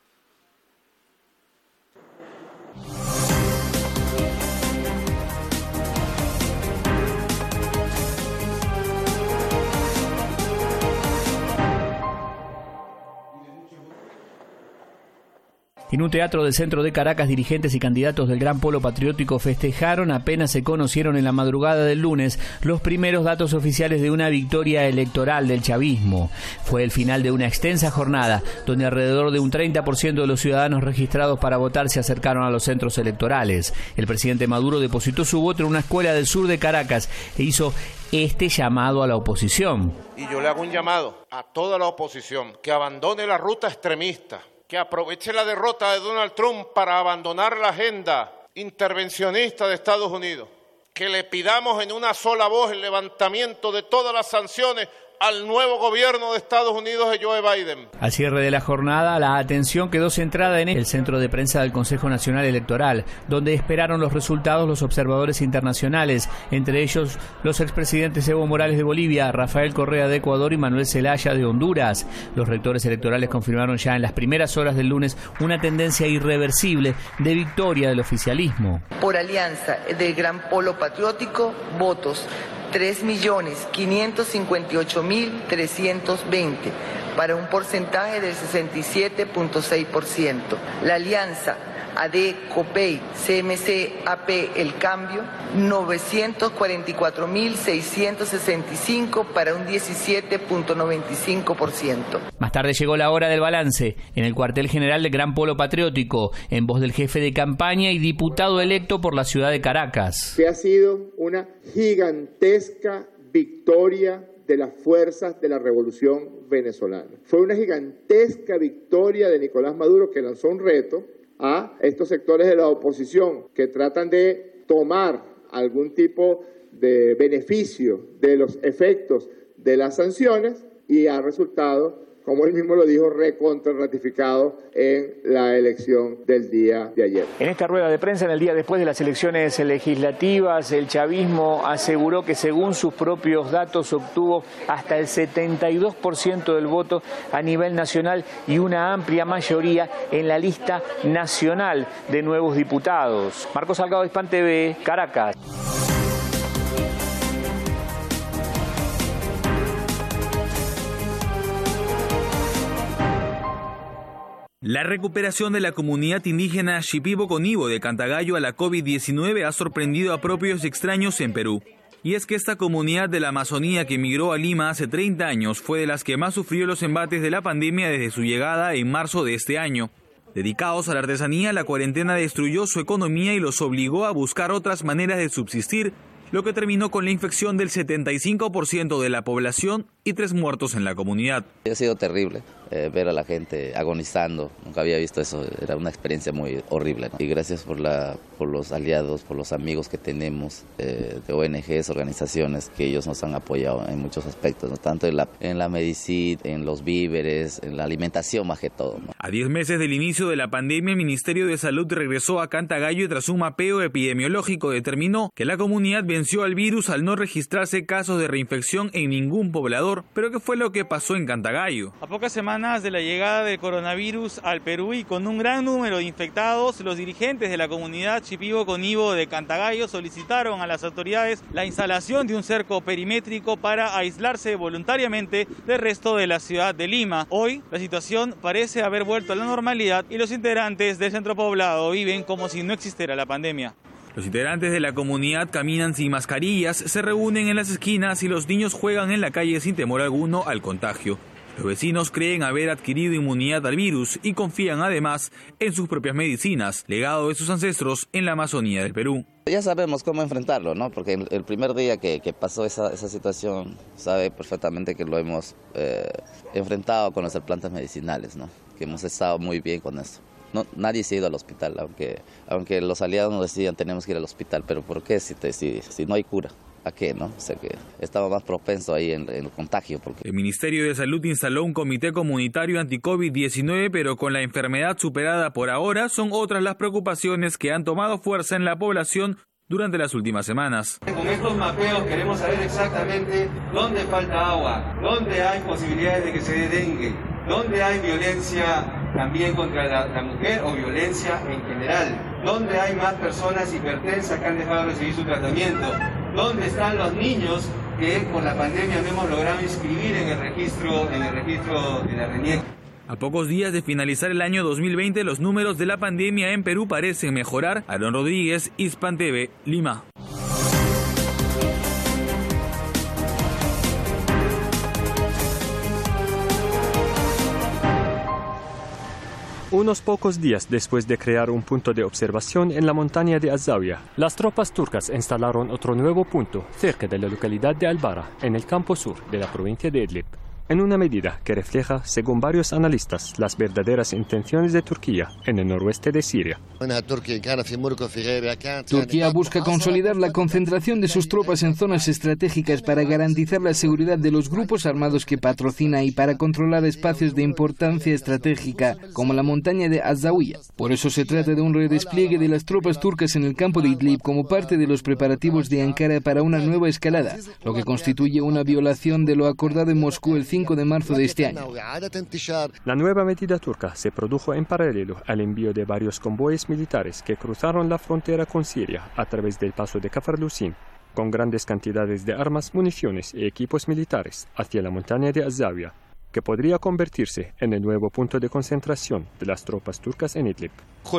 En un teatro del centro de Caracas, dirigentes y candidatos del Gran Polo Patriótico festejaron, apenas se conocieron en la madrugada del lunes, los primeros datos oficiales de una victoria electoral del chavismo. Fue el final de una extensa jornada, donde alrededor de un 30% de los ciudadanos registrados para votar se acercaron a los centros electorales. El presidente Maduro depositó su voto en una escuela del sur de Caracas e hizo este llamado a la oposición. Y yo le hago un llamado a toda la oposición que abandone la ruta extremista, que aproveche la derrota de Donald Trump para abandonar la agenda intervencionista de Estados Unidos, que le pidamos en una sola voz el levantamiento de todas las sanciones al nuevo gobierno de Estados Unidos de Joe Biden. Al cierre de la jornada, la atención quedó centrada en el centro de prensa del Consejo Nacional Electoral, donde esperaron los resultados los observadores internacionales, entre ellos los expresidentes Evo Morales de Bolivia, Rafael Correa de Ecuador y Manuel Zelaya de Honduras. Los rectores electorales confirmaron ya en las primeras horas del lunes una tendencia irreversible de victoria del oficialismo. Por alianza del Gran Polo Patriótico, votos 3.558.320, para un porcentaje del 67.6%. La alianza AD, COPEI, CMC, AP, El Cambio, 944.665 para un 17.95%. Más tarde llegó la hora del balance en el cuartel general del Gran Polo Patriótico, en voz del jefe de campaña y diputado electo por la ciudad de Caracas. Que ha sido una gigantesca victoria de las fuerzas de la revolución venezolana. Fue una gigantesca victoria de Nicolás Maduro, que lanzó un reto a estos sectores de la oposición que tratan de tomar algún tipo de beneficio de los efectos de las sanciones, y ha resultado como él mismo lo dijo, recontra ratificado en la elección del día de ayer. En esta rueda de prensa, en el día después de las elecciones legislativas, el chavismo aseguró que según sus propios datos obtuvo hasta el 72% del voto a nivel nacional y una amplia mayoría en la lista nacional de nuevos diputados. Marcos Salgado, Hispan TV, Caracas. La recuperación de la comunidad indígena Shipibo-Conibo de Cantagallo a la COVID-19 ha sorprendido a propios y extraños en Perú. Y es que esta comunidad de la Amazonía que emigró a Lima hace 30 años fue de las que más sufrió los embates de la pandemia desde su llegada en marzo de este año. Dedicados a la artesanía, la cuarentena destruyó su economía y los obligó a buscar otras maneras de subsistir, lo que terminó con la infección del 75% de la población y 3 muertos en la comunidad. Ha sido terrible ver a la gente agonizando, nunca había visto eso, era una experiencia muy horrible, ¿no? Y gracias por los aliados, por los amigos que tenemos de ONGs, organizaciones, que ellos nos han apoyado en muchos aspectos, ¿no? Tanto en la medicina, en los víveres, en la alimentación más que todo, ¿no? A 10 meses del inicio de la pandemia, el Ministerio de Salud regresó a Cantagallo y tras un mapeo epidemiológico determinó que la comunidad venció al virus al no registrarse casos de reinfección en ningún poblador. ¿Pero qué fue lo que pasó en Cantagallo? A pocas semanas de la llegada del coronavirus al Perú y con un gran número de infectados, los dirigentes de la comunidad Shipibo-Conibo de Cantagallo solicitaron a las autoridades la instalación de un cerco perimétrico para aislarse voluntariamente del resto de la ciudad de Lima. Hoy la situación parece haber vuelto a la normalidad y los integrantes del centro poblado viven como si no existiera la pandemia. Los integrantes de la comunidad caminan sin mascarillas, se reúnen en las esquinas y los niños juegan en la calle sin temor alguno al contagio. Los vecinos creen haber adquirido inmunidad al virus y confían además en sus propias medicinas, legado de sus ancestros en la Amazonía del Perú. Ya sabemos cómo enfrentarlo, ¿no? Porque el primer día que pasó esa situación, sabe perfectamente que lo hemos enfrentado con nuestras plantas medicinales, ¿no? Que hemos estado muy bien con esto. No, nadie se ha ido al hospital, aunque los aliados nos decían tenemos que ir al hospital, pero ¿por qué si no hay cura? ¿A qué, no? O sea que estaba más propenso ahí en el contagio. Porque... El Ministerio de Salud instaló un comité comunitario anti-COVID-19, pero con la enfermedad superada por ahora, son otras las preocupaciones que han tomado fuerza en la población durante las últimas semanas. Con estos mapeos queremos saber exactamente dónde falta agua, dónde hay posibilidades de que se dé dengue, dónde hay violencia también contra la mujer o violencia en general, dónde hay más personas hipertensas que han dejado de recibir su tratamiento, dónde están los niños que por la pandemia no hemos logrado inscribir en el registro de la RENIEC. A pocos días de finalizar el año 2020, los números de la pandemia en Perú parecen mejorar. Aaron Rodríguez, Hispan TV, Lima. Unos pocos días después de crear un punto de observación en la montaña de Azawia, las tropas turcas instalaron otro nuevo punto cerca de la localidad de Albara, en el campo sur de la provincia de Idlib, en una medida que refleja, según varios analistas, las verdaderas intenciones de Turquía en el noroeste de Siria. Turquía busca consolidar la concentración de sus tropas en zonas estratégicas para garantizar la seguridad de los grupos armados que patrocina y para controlar espacios de importancia estratégica, como la montaña de Azawia. Por eso se trata de un redespliegue de las tropas turcas en el campo de Idlib como parte de los preparativos de Ankara para una nueva escalada, lo que constituye una violación de lo acordado en Moscú el 5 de marzo de este año. La nueva medida turca se produjo en paralelo al envío de varios convoyes militares que cruzaron la frontera con Siria a través del paso de Kafarlusin, con grandes cantidades de armas, municiones y equipos militares hacia la montaña de Azawia, que podría convertirse en el nuevo punto de concentración de las tropas turcas en Idlib.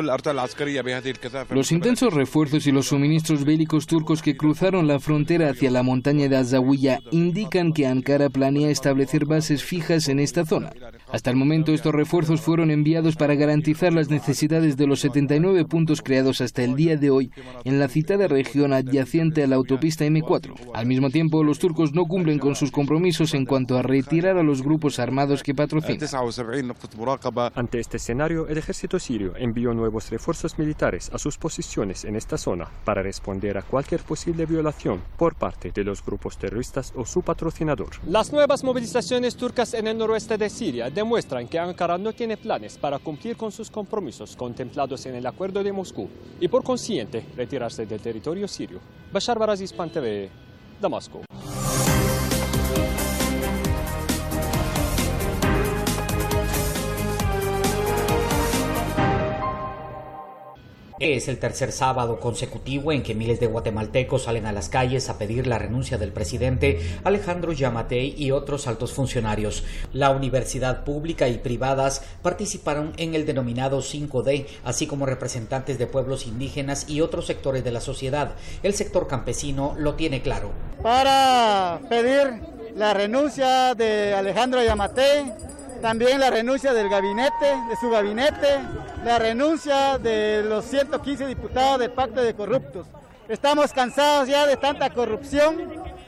Los intensos refuerzos y los suministros bélicos turcos que cruzaron la frontera hacia la montaña de Azawia indican que Ankara planea establecer bases fijas en esta zona. Hasta el momento, estos refuerzos fueron enviados para garantizar las necesidades de los 79 puntos creados hasta el día de hoy en la citada región adyacente a la autopista M4. Al mismo tiempo, los turcos no cumplen con sus compromisos en cuanto a retirar a los grupos armados que patrocinan. Ante este escenario, el ejército sirio envió nuevos refuerzos militares a sus posiciones en esta zona para responder a cualquier posible violación por parte de los grupos terroristas o su patrocinador. Las nuevas movilizaciones turcas en el noroeste de Siria demuestran que Ankara no tiene planes para cumplir con sus compromisos contemplados en el acuerdo de Moscú y por consiguiente retirarse del territorio sirio. Bashar Baraziz, PAN TV, Damasco. Es el tercer sábado consecutivo en que miles de guatemaltecos salen a las calles a pedir la renuncia del presidente Alejandro Giammattei y otros altos funcionarios. La universidad pública y privadas participaron en el denominado 5D, así como representantes de pueblos indígenas y otros sectores de la sociedad. El sector campesino lo tiene claro. Para pedir la renuncia de Alejandro Giammattei, también la renuncia del gabinete, de su gabinete, la renuncia de los 115 diputados del Pacto de Corruptos. Estamos cansados ya de tanta corrupción,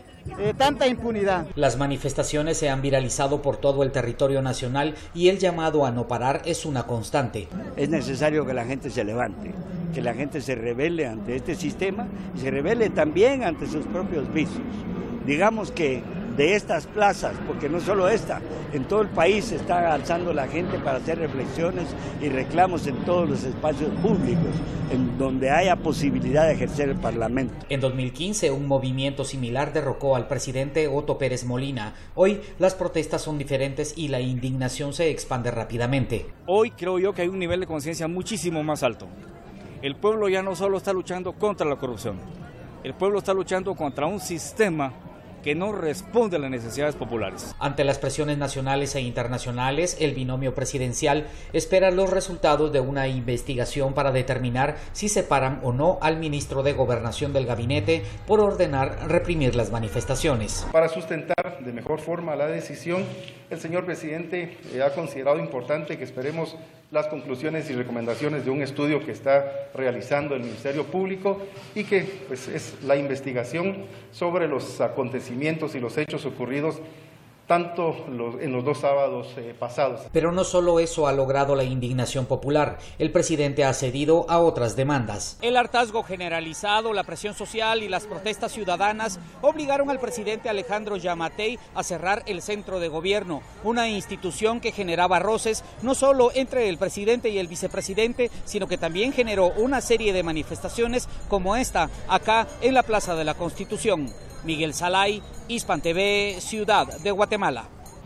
de tanta impunidad. Las manifestaciones se han viralizado por todo el territorio nacional y el llamado a no parar es una constante. Es necesario que la gente se levante, que la gente se rebele ante este sistema y se rebele también ante sus propios vicios. Digamos que de estas plazas, porque no solo esta, en todo el país se está alzando la gente para hacer reflexiones y reclamos en todos los espacios públicos, en donde haya posibilidad de ejercer el Parlamento. En 2015, un movimiento similar derrocó al presidente Otto Pérez Molina. Hoy, las protestas son diferentes y la indignación se expande rápidamente. Hoy creo yo que hay un nivel de conciencia muchísimo más alto. El pueblo ya no solo está luchando contra la corrupción, el pueblo está luchando contra un sistema que no responde a las necesidades populares. Ante las presiones nacionales e internacionales, el binomio presidencial espera los resultados de una investigación para determinar si separan o no al ministro de Gobernación del gabinete por ordenar reprimir las manifestaciones. Para sustentar de mejor forma la decisión, el señor presidente ha considerado importante que esperemos las conclusiones y recomendaciones de un estudio que está realizando el Ministerio Público y que pues, es la investigación sobre los acontecimientos y los hechos ocurridos tanto en los 2 sábados pasados. Pero no solo eso ha logrado la indignación popular, el presidente ha cedido a otras demandas. El hartazgo generalizado, la presión social y las protestas ciudadanas obligaron al presidente Alejandro Giammattei a cerrar el centro de gobierno, una institución que generaba roces no solo entre el presidente y el vicepresidente, sino que también generó una serie de manifestaciones como esta, acá en la Plaza de la Constitución. Miguel Salay, Hispan TV, Ciudad de Guatemala.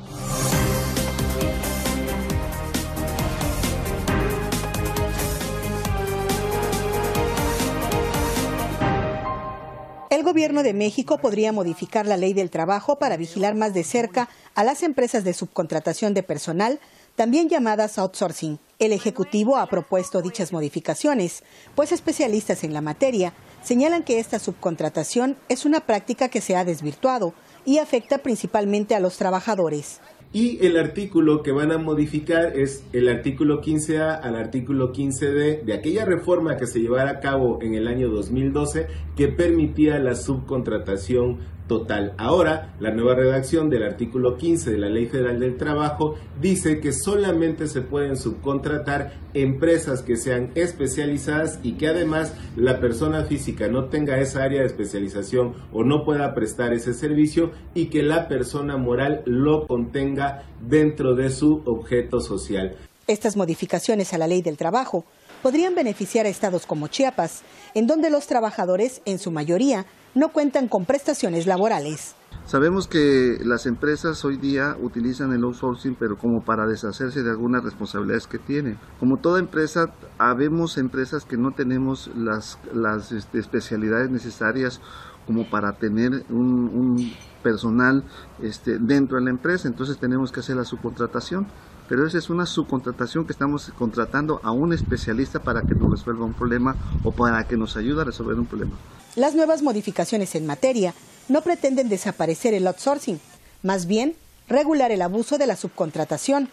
El gobierno de México podría modificar la ley del trabajo para vigilar más de cerca a las empresas de subcontratación de personal, también llamadas outsourcing. El Ejecutivo ha propuesto dichas modificaciones, pues especialistas en la materia señalan que esta subcontratación es una práctica que se ha desvirtuado y afecta principalmente a los trabajadores. Y el artículo que van a modificar es el artículo 15A al artículo 15D de aquella reforma que se llevara a cabo en el año 2012 que permitía la subcontratación total. Ahora, la nueva redacción del artículo 15 de la Ley Federal del Trabajo dice que solamente se pueden subcontratar empresas que sean especializadas y que además la persona física no tenga esa área de especialización o no pueda prestar ese servicio y que la persona moral lo contenga dentro de su objeto social. Estas modificaciones a la Ley del Trabajo podrían beneficiar a estados como Chiapas, en donde los trabajadores, en su mayoría, no cuentan con prestaciones laborales. Sabemos que las empresas hoy día utilizan el outsourcing, pero como para deshacerse de algunas responsabilidades que tienen. Como toda empresa, habemos empresas que no tenemos las especialidades necesarias como para tener un personal dentro de la empresa, entonces tenemos que hacer la subcontratación. Pero esa es una subcontratación que estamos contratando a un especialista para que nos resuelva un problema o para que nos ayude a resolver un problema. Las nuevas modificaciones en materia no pretenden desaparecer el outsourcing, más bien regular el abuso de la subcontratación.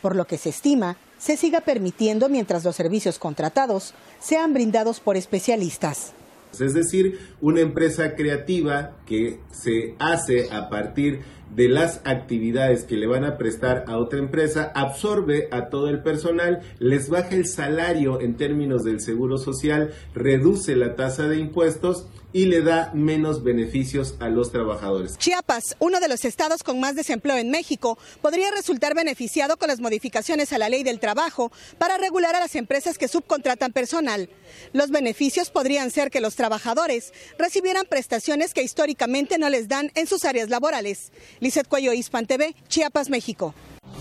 por lo que se estima se siga permitiendo mientras los servicios contratados sean brindados por especialistas. Es decir, una empresa creativa que se hace a partir de las actividades que le van a prestar a otra empresa, absorbe a todo el personal, les baja el salario en términos del seguro social, reduce la tasa de impuestos y le da menos beneficios a los trabajadores. Chiapas, uno de los estados con más desempleo en México, podría resultar beneficiado con las modificaciones a la ley del trabajo para regular a las empresas que subcontratan personal. Los beneficios podrían ser que los trabajadores recibieran prestaciones que históricamente no les dan en sus áreas laborales. Lizeth Cuello, Hispan TV, Chiapas, México.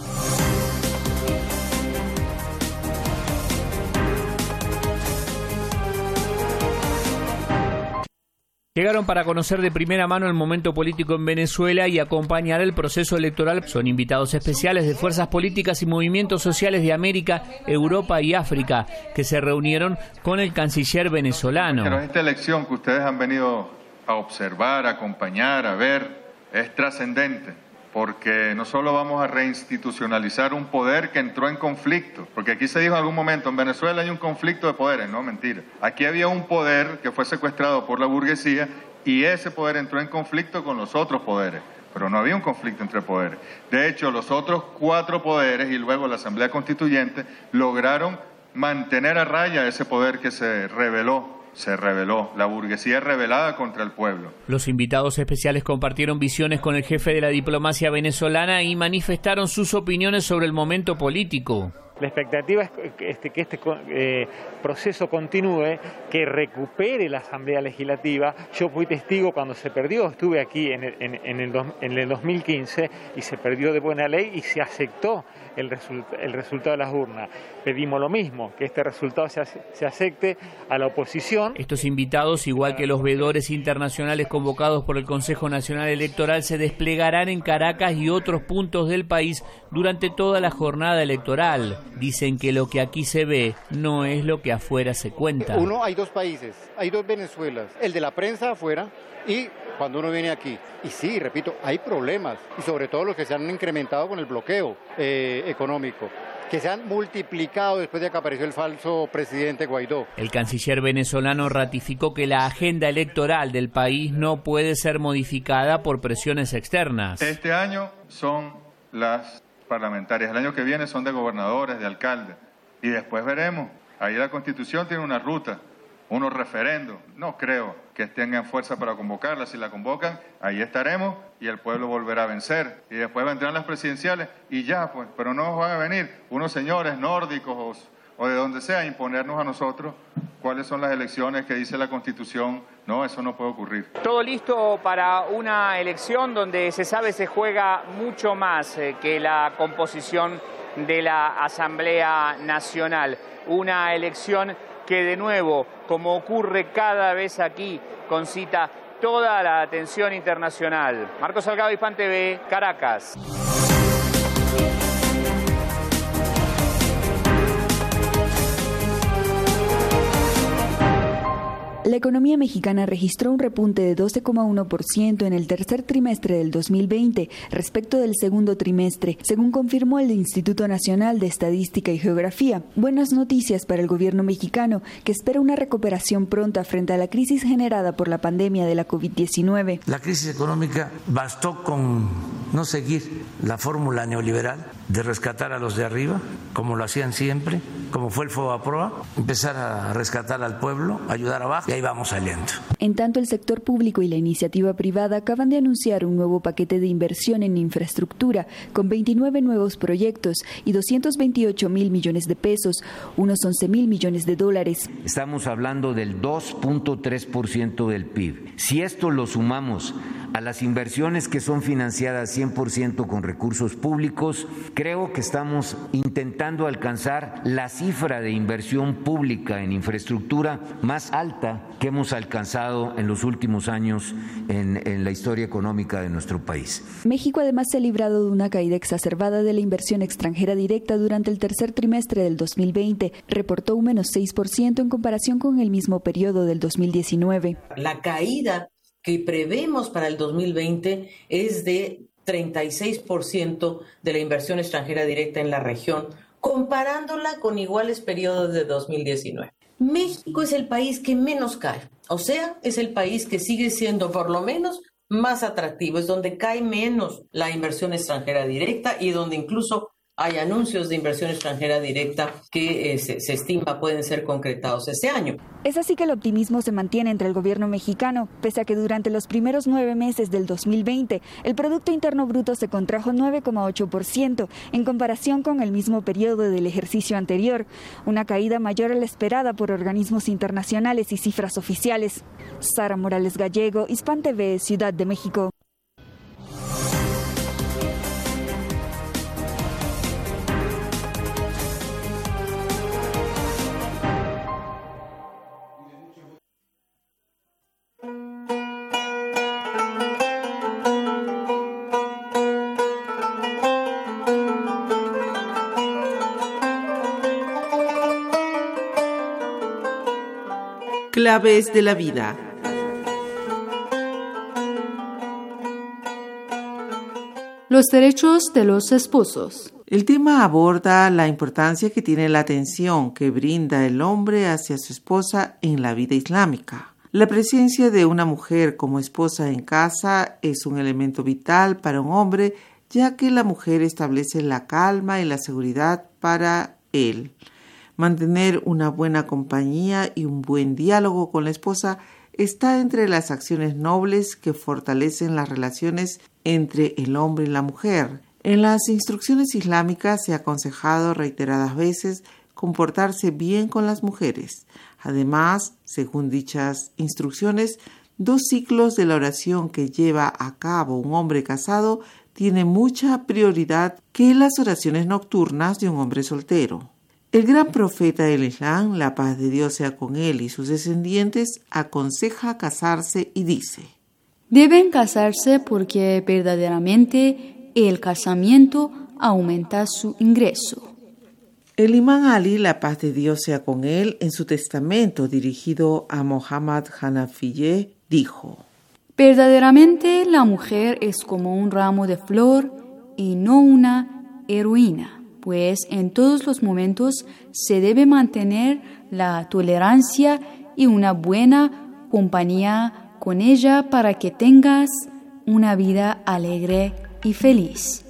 Llegaron para conocer de primera mano el momento político en Venezuela y acompañar el proceso electoral. Son invitados especiales de fuerzas políticas y movimientos sociales de América, Europa y África, que se reunieron con el canciller venezolano. Pero esta elección que ustedes han venido a observar, a acompañar, a ver, es trascendente, porque no solo vamos a reinstitucionalizar un poder que entró en conflicto, porque aquí se dijo en algún momento, en Venezuela hay un conflicto de poderes, no, mentira. Aquí había un poder que fue secuestrado por la burguesía y ese poder entró en conflicto con los otros poderes, pero no había un conflicto entre poderes. De hecho, los otros 4 poderes y luego la Asamblea Constituyente lograron mantener a raya ese poder que se rebeló, la burguesía rebelada contra el pueblo. Los invitados especiales compartieron visiones con el jefe de la diplomacia venezolana y manifestaron sus opiniones sobre el momento político. La expectativa es que este proceso continúe, que recupere la Asamblea Legislativa. Yo fui testigo cuando se perdió, estuve aquí en el 2015 y se perdió de buena ley y se aceptó el resultado de las urnas. Pedimos lo mismo, que este resultado se acepte a la oposición. Estos invitados, igual que los veedores internacionales convocados por el Consejo Nacional Electoral, se desplegarán en Caracas y otros puntos del país durante toda la jornada electoral. Dicen que lo que aquí se ve no es lo que afuera se cuenta. Hay 2 países, hay 2 Venezuelas, el de la prensa afuera y cuando uno viene aquí. Y sí, repito, hay problemas, y sobre todo los que se han incrementado con el bloqueo económico, que se han multiplicado después de que apareció el falso presidente Guaidó. El canciller venezolano ratificó que la agenda electoral del país no puede ser modificada por presiones externas. Este año son las parlamentarias, el año que viene son de gobernadores, de alcaldes, y después veremos. Ahí la Constitución tiene una ruta, unos referendos. No creo que tengan fuerza para convocarla. Si la convocan, ahí estaremos y el pueblo volverá a vencer. Y después vendrán las presidenciales y ya, pues, pero no van a venir unos señores nórdicos o de donde sea a imponernos a nosotros cuáles son las elecciones que dice la Constitución. No, eso no puede ocurrir. Todo listo para una elección donde se sabe se juega mucho más que la composición de la Asamblea Nacional. Una elección que de nuevo, como ocurre cada vez aquí, concita toda la atención internacional. Marcos Salgado, Hispan TV, Caracas. La economía mexicana registró un repunte de 12,1% en el tercer trimestre del 2020 respecto del segundo trimestre, según confirmó el Instituto Nacional de Estadística y Geografía. Buenas noticias para el gobierno mexicano, que espera una recuperación pronta frente a la crisis generada por la pandemia de la COVID-19. La crisis económica bastó con no seguir la fórmula neoliberal de rescatar a los de arriba, como lo hacían siempre, como fue el FOBAPROA, empezar a rescatar al pueblo, ayudar abajo, y ahí vamos saliendo. En tanto, el sector público y la iniciativa privada acaban de anunciar un nuevo paquete de inversión en infraestructura, con 29 nuevos proyectos y 228,000 millones de pesos, unos 11,000 millones de dólares. Estamos hablando del 2.3% del PIB. Si esto lo sumamos a las inversiones que son financiadas 100% con recursos públicos, creo que estamos intentando alcanzar la cifra de inversión pública en infraestructura más alta que hemos alcanzado en los últimos años en la historia económica de nuestro país. México además se ha librado de una caída exacerbada de la inversión extranjera directa durante el tercer trimestre del 2020. Reportó un menos 6% en comparación con el mismo periodo del 2019. La caída que prevemos para el 2020 es de 36% de la inversión extranjera directa en la región, comparándola con iguales periodos de 2019. México es el país que menos cae, o sea, es el país que sigue siendo por lo menos más atractivo, es donde cae menos la inversión extranjera directa y donde incluso hay anuncios de inversión extranjera directa que se estima pueden ser concretados este año. Es así que el optimismo se mantiene entre el gobierno mexicano, pese a que durante los primeros 9 meses del 2020 el Producto Interno Bruto se contrajo 9,8% en comparación con el mismo periodo del ejercicio anterior, una caída mayor a la esperada por organismos internacionales y cifras oficiales. Sara Morales Gallego, Hispan TV, Ciudad de México. Claves de la vida. Los derechos de los esposos. El tema aborda la importancia que tiene la atención que brinda el hombre hacia su esposa en la vida islámica. La presencia de una mujer como esposa en casa es un elemento vital para un hombre, ya que la mujer establece la calma y la seguridad para él. Mantener una buena compañía y un buen diálogo con la esposa está entre las acciones nobles que fortalecen las relaciones entre el hombre y la mujer. En las instrucciones islámicas se ha aconsejado reiteradas veces comportarse bien con las mujeres. Además, según dichas instrucciones, 2 ciclos de la oración que lleva a cabo un hombre casado tienen mucha prioridad que las oraciones nocturnas de un hombre soltero. El gran profeta del Islam, la paz de Dios sea con él y sus descendientes, aconseja casarse y dice: deben casarse porque verdaderamente el casamiento aumenta su ingreso. El imán Ali, la paz de Dios sea con él, en su testamento dirigido a Muhammad Hanafiyeh, dijo: verdaderamente la mujer es como un ramo de flor y no una heroína, pues en todos los momentos se debe mantener la tolerancia y una buena compañía con ella para que tengas una vida alegre y feliz.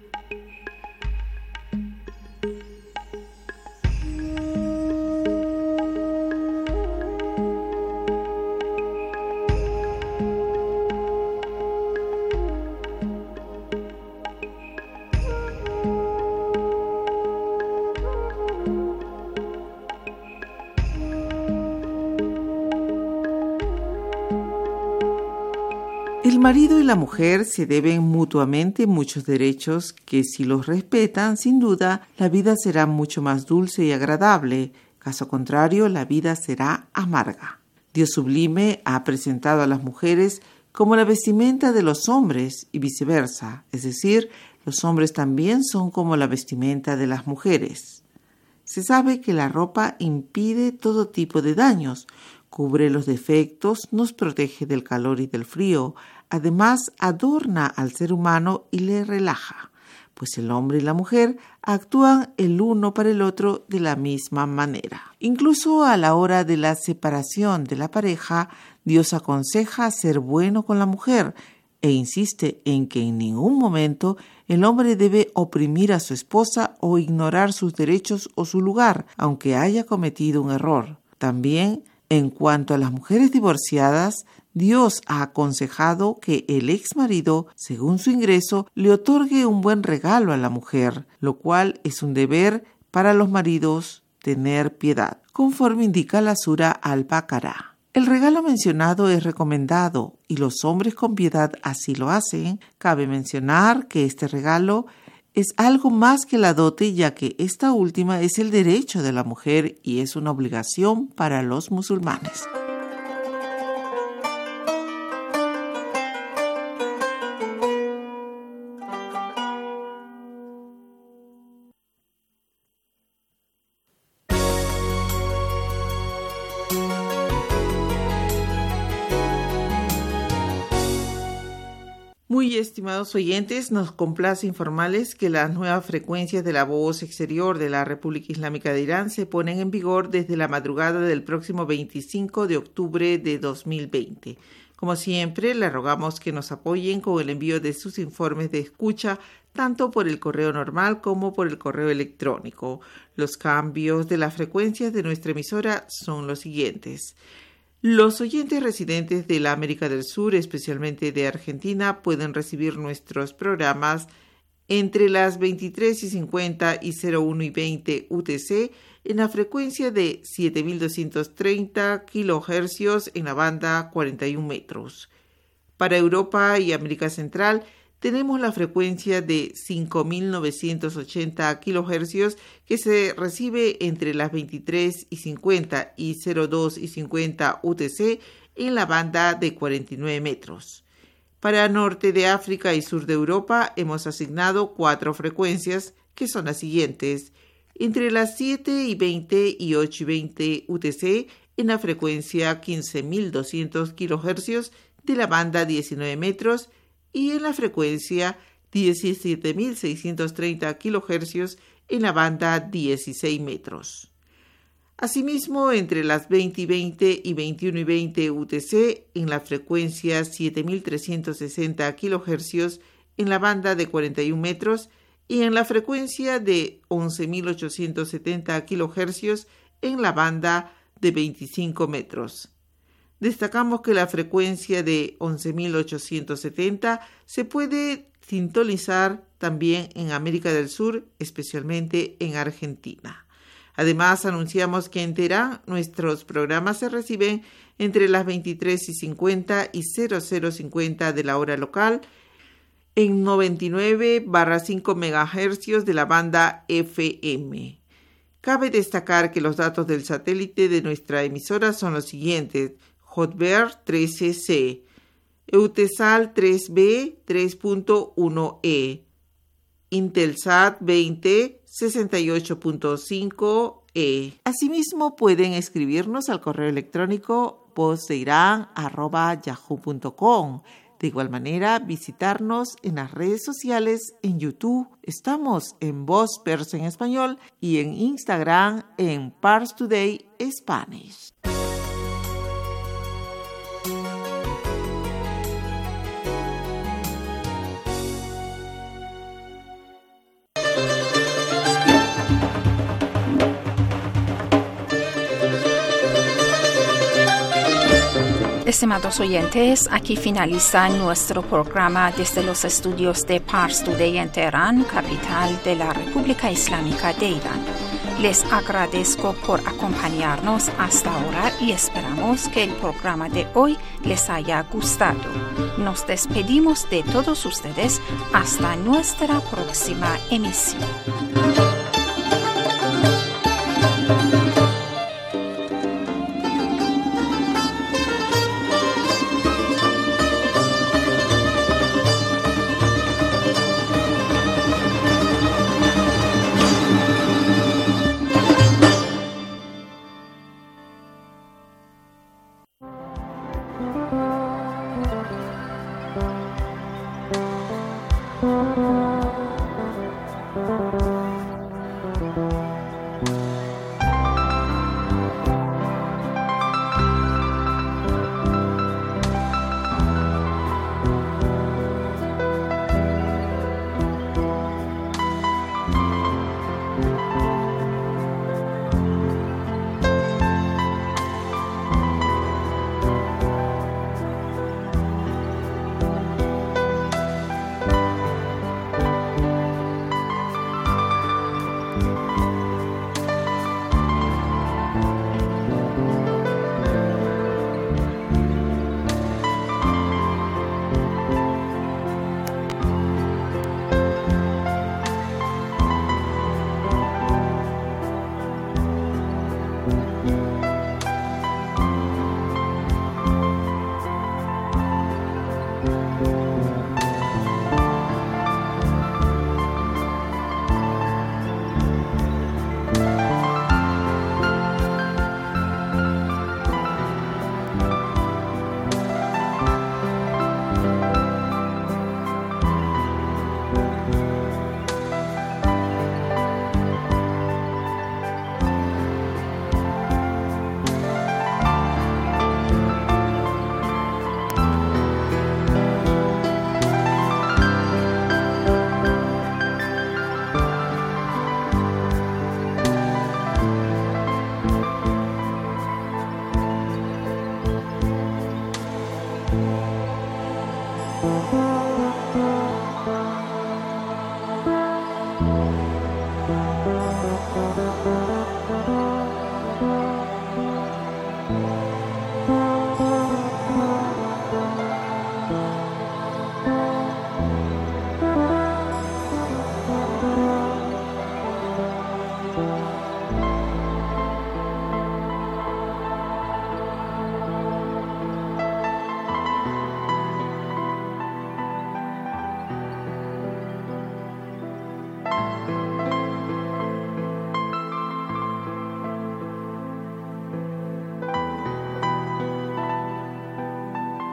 El marido y la mujer se deben mutuamente muchos derechos que, si los respetan, sin duda, la vida será mucho más dulce y agradable. Caso contrario, la vida será amarga. Dios sublime ha presentado a las mujeres como la vestimenta de los hombres y viceversa, es decir, los hombres también son como la vestimenta de las mujeres. Se sabe que la ropa impide todo tipo de daños, cubre los defectos, nos protege del calor y del frío, además adorna al ser humano y le relaja, pues el hombre y la mujer actúan el uno para el otro de la misma manera. Incluso a la hora de la separación de la pareja, Dios aconseja ser bueno con la mujer e insiste en que en ningún momento el hombre debe oprimir a su esposa o ignorar sus derechos o su lugar, aunque haya cometido un error. También, en cuanto a las mujeres divorciadas, Dios ha aconsejado que el exmarido, según su ingreso, le otorgue un buen regalo a la mujer, lo cual es un deber para los maridos tener piedad, conforme indica la Sura Al-Baqarah. El regalo mencionado es recomendado y los hombres con piedad así lo hacen. Cabe mencionar que este regalo es algo más que la dote, ya que esta última es el derecho de la mujer y es una obligación para los musulmanes. Muy estimados oyentes, nos complace informarles que las nuevas frecuencias de la voz exterior de la República Islámica de Irán se ponen en vigor desde la madrugada del próximo 25 de octubre de 2020. Como siempre, les rogamos que nos apoyen con el envío de sus informes de escucha, tanto por el correo normal como por el correo electrónico. Los cambios de las frecuencias de nuestra emisora son los siguientes. Los oyentes residentes de la América del Sur, especialmente de Argentina, pueden recibir nuestros programas entre las 23:50 y 01:20 UTC en la frecuencia de 7.230 kHz en la banda 41 metros. Para Europa y América Central, tenemos la frecuencia de 5.980 kHz que se recibe entre las 23:50 y 02:50 UTC en la banda de 49 metros. Para Norte de África y Sur de Europa hemos asignado 4 frecuencias que son las siguientes: entre las 7:20 y 8:20 UTC en la frecuencia 15.200 kHz de la banda 19 metros y en la frecuencia 17.630 kHz en la banda 16 metros. Asimismo, entre las 20:20 y 21:20 UTC en la frecuencia 7.360 kHz en la banda de 41 metros y en la frecuencia de 11.870 kHz en la banda de 25 metros. Destacamos que la frecuencia de 11.870 se puede sintonizar también en América del Sur, especialmente en Argentina. Además, anunciamos que en Teherán nuestros programas se reciben entre las 23:50 y 00:50 de la hora local en 99/5 MHz de la banda FM. Cabe destacar que los datos del satélite de nuestra emisora son los siguientes: Hotbird 13C, Eutelsat 3B 3.1E, Intelsat 20 68.5E. Asimismo, pueden escribirnos al correo electrónico vozdeiran@yahoo.com. De igual manera, visitarnos en las redes sociales en YouTube. Estamos en Voz Persa en Español y en Instagram en Pars Today Spanish. Estimados oyentes, aquí finaliza nuestro programa desde los estudios de Pars Today en Teherán, capital de la República Islámica de Irán. Les agradezco por acompañarnos hasta ahora y esperamos que el programa de hoy les haya gustado. Nos despedimos de todos ustedes hasta nuestra próxima emisión.